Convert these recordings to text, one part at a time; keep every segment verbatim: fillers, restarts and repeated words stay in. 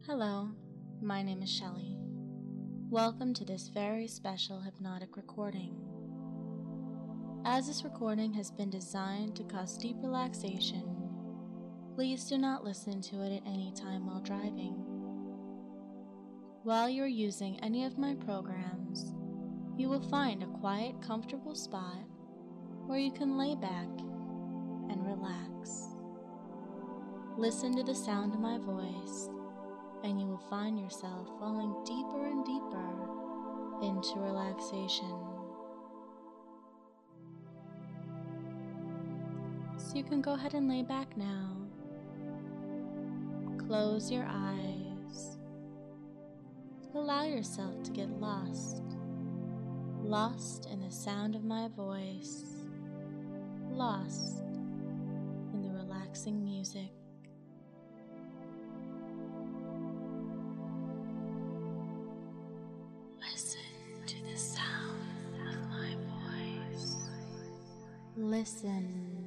Hello, my name is Shelley. Welcome to this very special hypnotic recording. As this recording has been designed to cause deep relaxation, please do not listen to it at any time while driving. While you are using any of my programs, you will find a quiet, comfortable spot where you can lay back and relax. Listen to the sound of my voice, and you will find yourself falling deeper and deeper into relaxation. So you can go ahead and lay back now. Close your eyes. Allow yourself to get lost. Lost in the sound of my voice. Lost in the relaxing music. Listen to the sound of my voice. Listen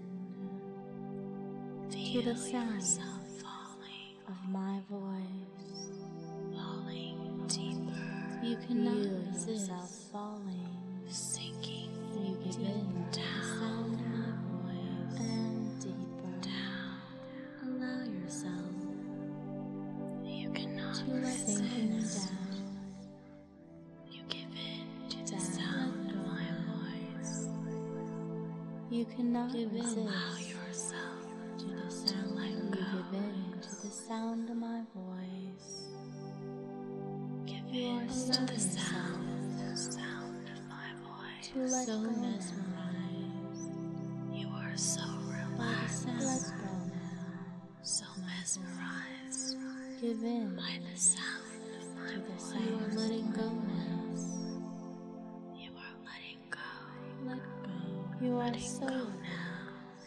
to the sound of my voice. Falling deeper. You cannot feel resist yourself falling. Sinking. You give in to the sound of my voice. And deeper. Down. Allow yourself. You cannot to resist. Down. You cannot give resist. Allow yourself to the sound. To let you go. Give in to the sound of my voice. Give in to the sound, the sound of my voice. To let so go mesmerized. Now. You are so relaxed. Let go now. So mesmerized. Give in by the sound of my to voice. The sound. You are letting go now. You are letting go. Let go. You are so now.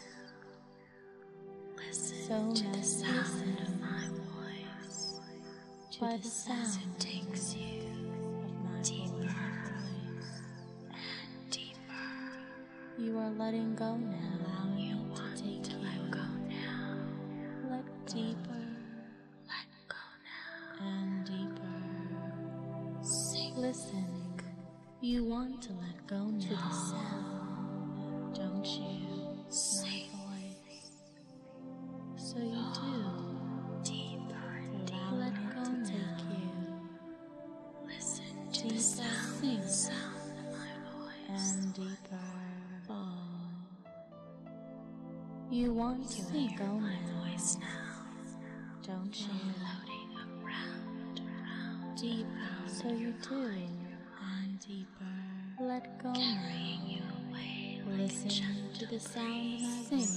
Listen so to the sound of my voice. To by the sound it takes you deeper voice. And deeper. You are letting go now. Allowing you it want to take to you. Let go now. Let go. Deeper. Let go now. And deeper. Sink. Listen. You want to let go now. To the sound. Don't you? Sing. Voice. So you oh, do. Deeper and deeper. Let go to now. Take you. Listen to deeper the sound, sing. The sound of my voice. And deeper. Fall. You want to you let go my now. Voice now. Don't you? Floating around, around, deeper. Around so you do. And deeper. Let go carrying now. You away. Listen to the sound of my voice.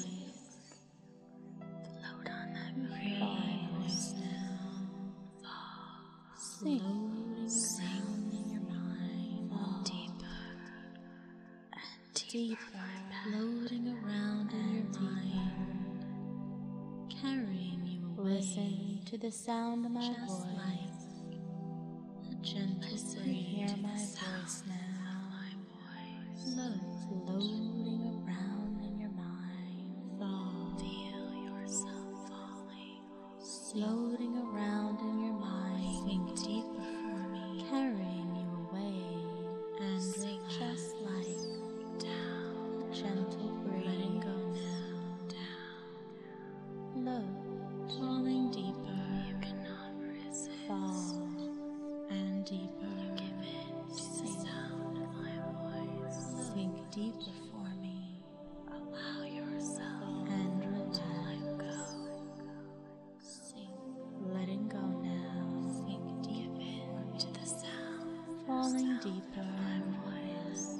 Float on that breeze now. Fall. Sing. Floating around in your mind. Fall. Deeper and deeper. Floating around in your mind. Carrying you away. Listen to the sound of my voice. Like a gentle breeze. Hear my voice now. Love floating around in your mind. Fall. Feel yourself falling. Floating around in your mind. Sink deeper for me. Carrying you away. And sink just like down. A gentle breeze. Letting go now. Down. Low. Falling deeper. You cannot resist. Fall. And deeper. You give in to the sound of my voice. Sink deeper for me. Allow yourself and relax. Let go. Sink. Letting go now. Sink deep into the sound. Falling deeper. My voice.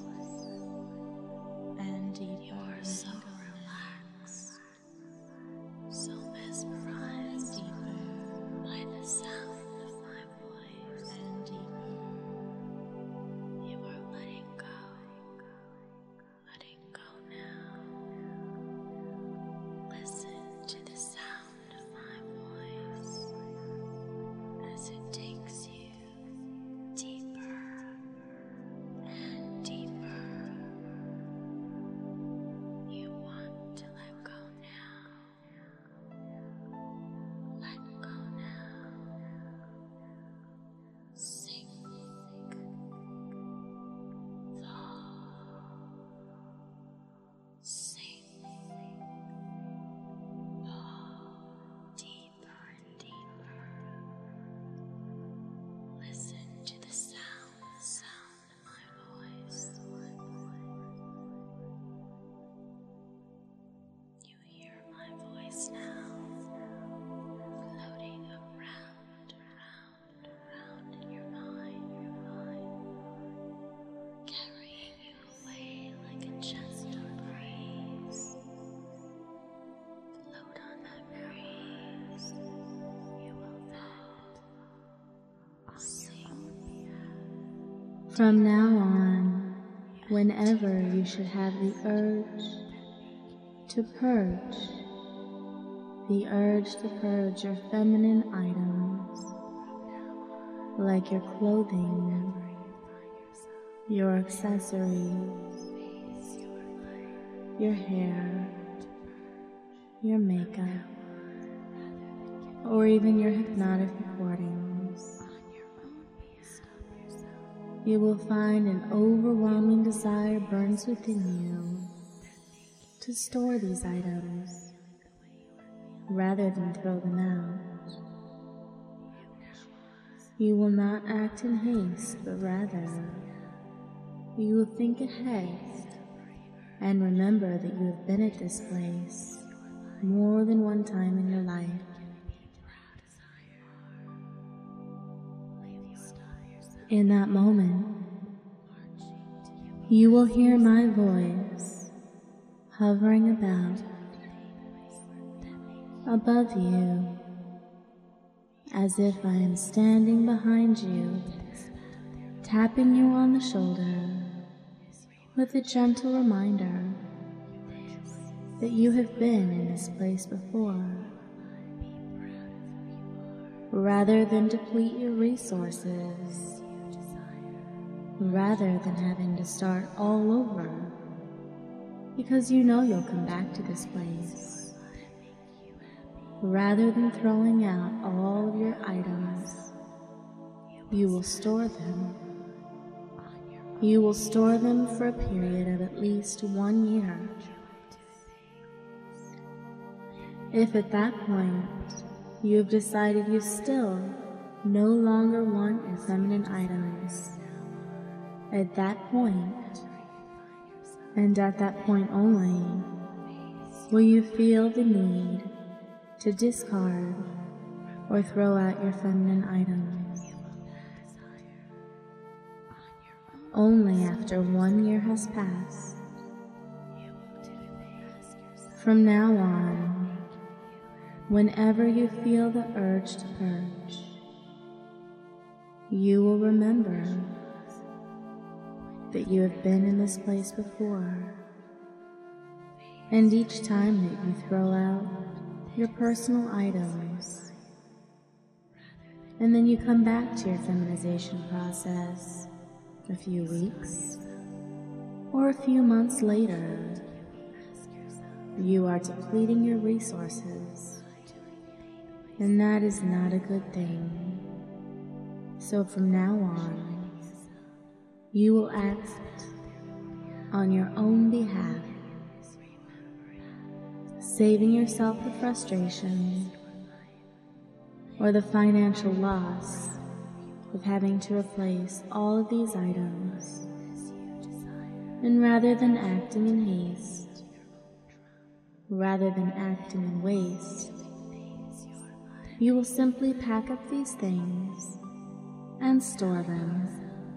And deeper. You're so relaxed. So mesmerized. Deeper. By the sound of my voice. And deeper. You are letting go. Letting go now. Listen to the sound of my voice as it takes you deeper From now on, whenever you should have the urge to purge, the urge to purge your feminine items, like your clothing, your accessories, your hair, your makeup, or even your hypnotic recordings, you will find an overwhelming desire burns within you to store these items rather than throw them out. You will not act in haste, but rather you will think ahead and remember that you have been at this place more than one time in your life. In that moment, you will hear my voice hovering about above you, as if I am standing behind you, tapping you on the shoulder with a gentle reminder that you have been in this place before. Rather than deplete your resources, rather than having to start all over, because you know you'll come back to this place, rather than throwing out all of your items, you will store them. You will store them for a period of at least one year. If at that point you have decided you still no longer want your feminine items, at that point, and at that point only, will you feel the need to discard or throw out your feminine items. Only after one year has passed. From now on, whenever you feel the urge to purge, you will remember that you have been in this place before, and each time that you throw out your personal items, and then you come back to your feminization process a few weeks or a few months later, you are depleting your resources, and that is not a good thing. So from now on, you will act on your own behalf, saving yourself the frustration or the financial loss of having to replace all of these items. And rather than acting in haste, rather than acting in waste, you will simply pack up these things and store them.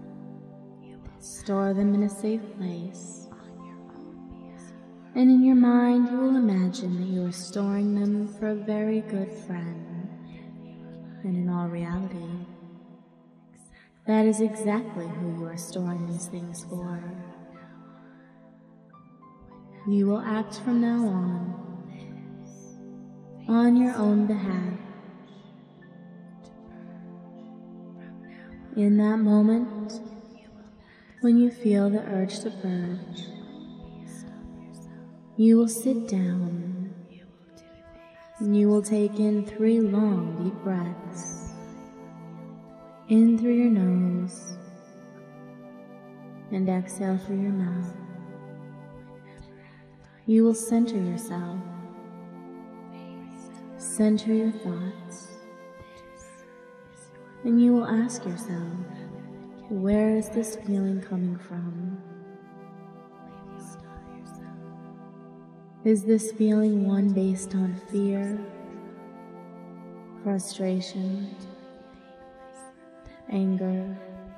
Store them in a safe place. And in your mind, you will imagine that you are storing them for a very good friend. And in all reality, that is exactly who you are storing these things for. You will act from now on, on your own behalf. In that moment, when you feel the urge to purge, you will sit down, and you will take in three long, deep breaths, in through your nose, and exhale through your mouth. You will center yourself, center your thoughts, and you will ask yourself, where is this feeling coming from? Is this feeling one based on fear, frustration, anger?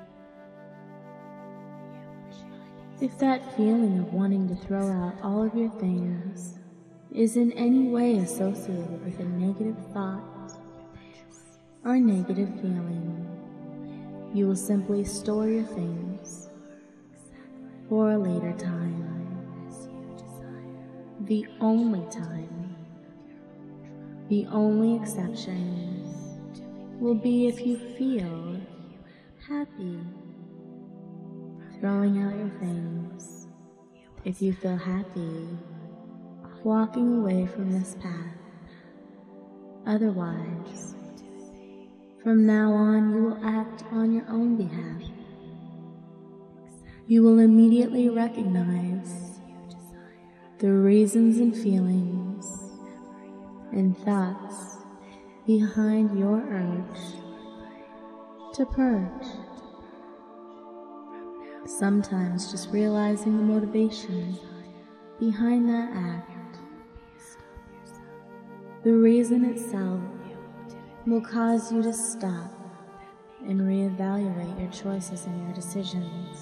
If that feeling of wanting to throw out all of your things is in any way associated with a negative thought or negative feeling, you will simply store your things for a later time. The only time, the only exception will be if you feel happy throwing out your things, if you feel happy walking away from this path. Otherwise, from now on, you will act on your own behalf. You will immediately recognize the reasons and feelings and thoughts behind your urge to purge. Sometimes just realizing the motivation behind that act, the reason itself, will cause you to stop and reevaluate your choices and your decisions.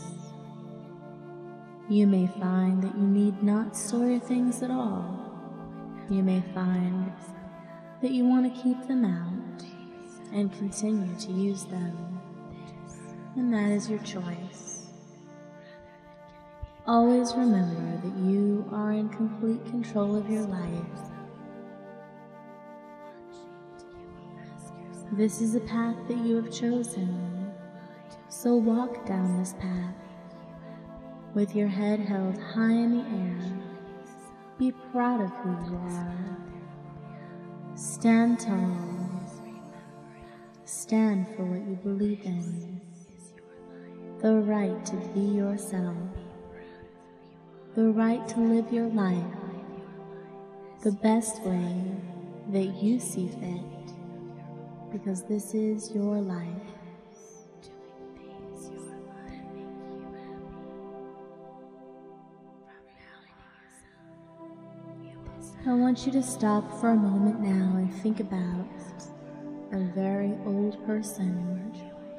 You may find that you need not store your things at all. You may find that you want to keep them out and continue to use them, and that is your choice. Always remember that you are in complete control of your life. This is a path that you have chosen, so walk down this path with your head held high in the air. Be proud of who you are. Stand tall. Stand for what you believe in. The right to be yourself. The right to live your life the best way that you see fit. Because this is your life. I want you to stop for a moment now and think about a very old person.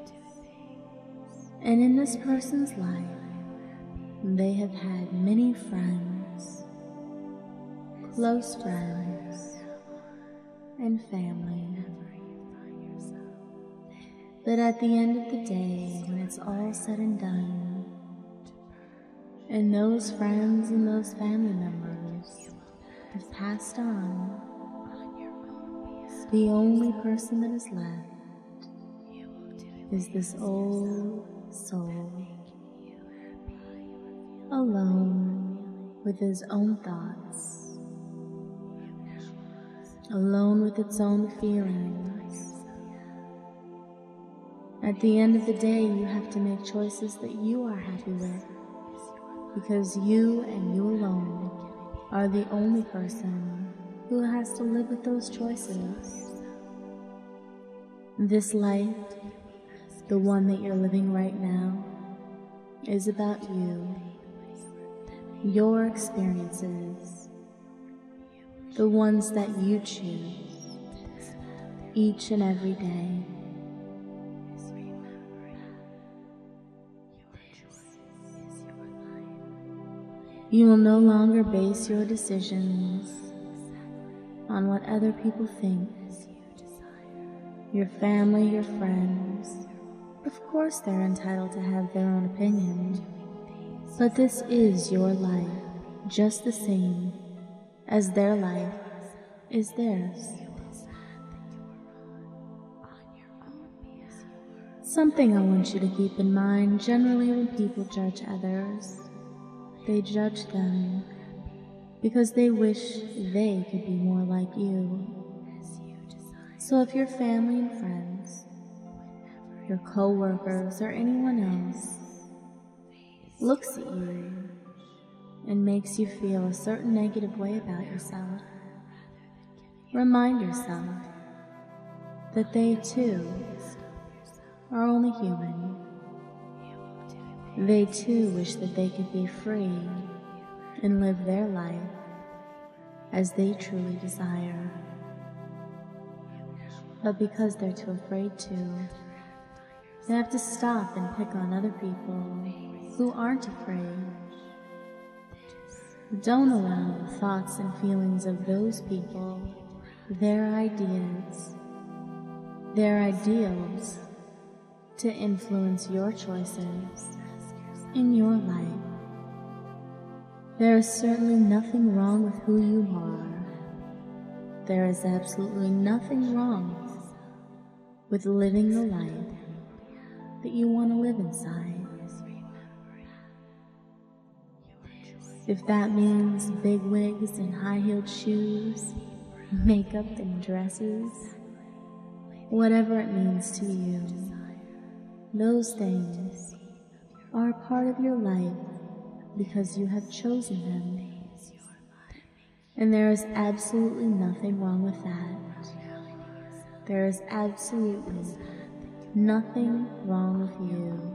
And in this person's life, they have had many friends, close friends, and family. But at the end of the day, when it's all said and done, and those friends and those family members have passed on, the only person that is left is this old soul, alone with his own thoughts, alone with its own feelings. At the end of the day, you have to make choices that you are happy with, because you and you alone are the only person who has to live with those choices. This life, the one that you're living right now, is about you, your experiences, the ones that you choose each and every day. You will no longer base your decisions on what other people think. Your family, your friends, of course they're entitled to have their own opinion, but this is your life, just the same as their life is theirs. Something I want you to keep in mind: generally when people judge others, they judge them because they wish they could be more like you. So if your family and friends, your co-workers, or anyone else looks at you and makes you feel a certain negative way about yourself, remind yourself that they too are only human. They too wish that they could be free and live their life as they truly desire. But because they're too afraid to, they have to stop and pick on other people who aren't afraid. Don't allow the thoughts and feelings of those people, their ideas, their ideals, to influence your choices in your life. There is certainly nothing wrong with who you are. There is absolutely nothing wrong with living the life that you want to live inside. If that means big wigs and high-heeled shoes, makeup and dresses, whatever it means to you, those things are a part of your life because you have chosen them. And there is absolutely nothing wrong with that. There is absolutely nothing wrong with you.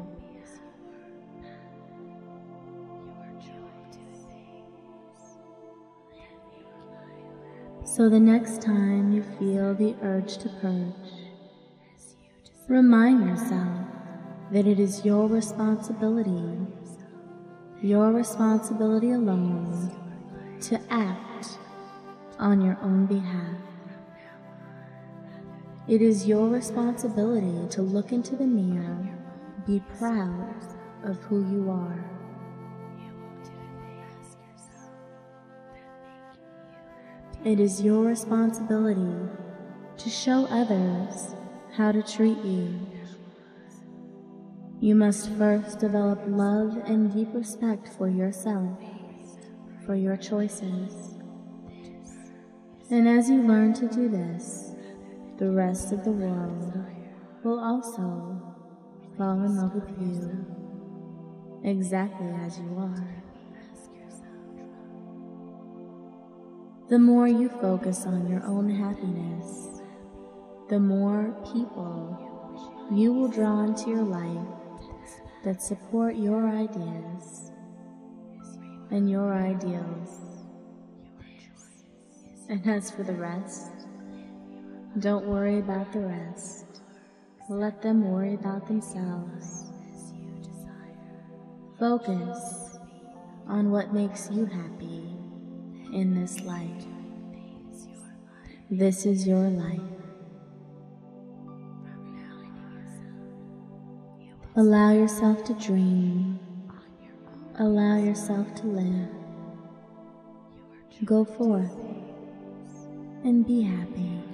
So the next time you feel the urge to purge, remind yourself that it is your responsibility, your responsibility alone, to act on your own behalf. It is your responsibility to look into the mirror, be proud of who you are. It is your responsibility to show others how to treat you. You must first develop love and deep respect for yourself, for your choices. And as you learn to do this, the rest of the world will also fall in love with you, exactly as you are. The more you focus on your own happiness, the more people you will draw into your life that support your ideas and your ideals. And as for the rest, don't worry about the rest. Let them worry about themselves. Focus on what makes you happy in this life. This is your life. Allow yourself to dream. Allow yourself to live. Go forth and be happy.